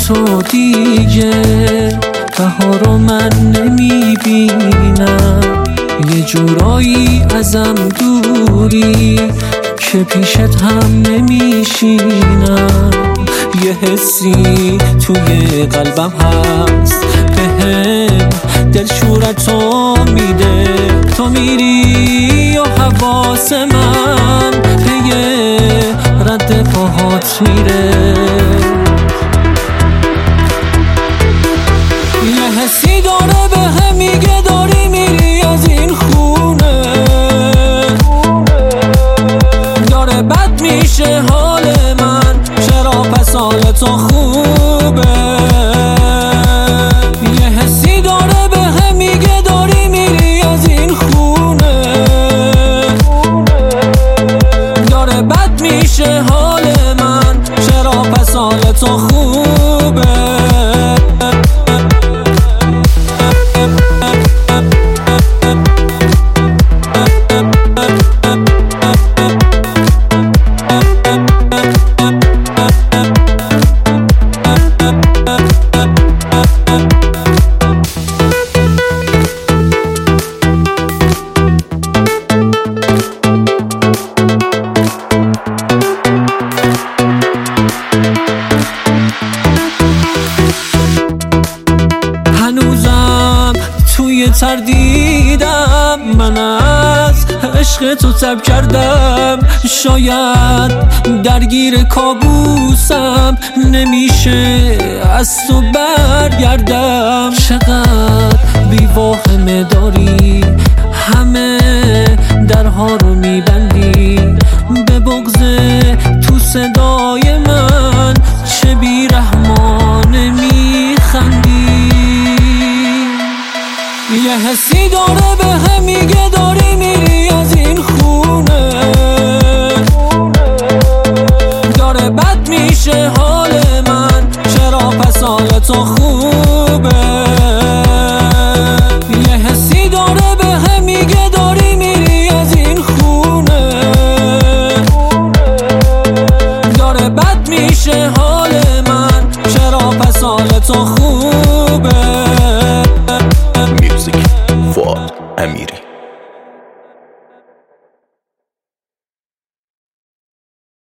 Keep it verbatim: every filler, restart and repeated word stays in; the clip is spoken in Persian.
تو دیگه بهارو من نمیبینم، یه جورایی ازم دوری که پیشت هم نمیشینم. یه حسی توی قلبم هست بهم دلشورتو میده، تو میری و حواس من پی رد پاهات میره. یه حسی داره بهم میگه داری میری از این خونه، داره بد میشه حال من، چرا پس حال تو خوبه؟ یه حسی داره بهم میگه داری میری از این خونه، داره بد میشه حال من، چرا پس حال تو خوبه؟ هنوزم توی تردیدم، من از عشق تو تب کردم، شاید درگیر کابوسم، نمیشه از تو برگردم. چقدر بی‌واهمه داری، همه درها رو میبندی، به بغض تو صدای من چه بی‌رحمانه میخندی. یه حسی داره بهم میگه داری میری از این خونه، داره بد میشه حال من، چرا پس حال تو خوبه؟ یه حسی داره بهم میگه داری میری از این خونه، داره بد میشه حال من، چرا پس حال تو خوبه؟ Music Fuad Amiri.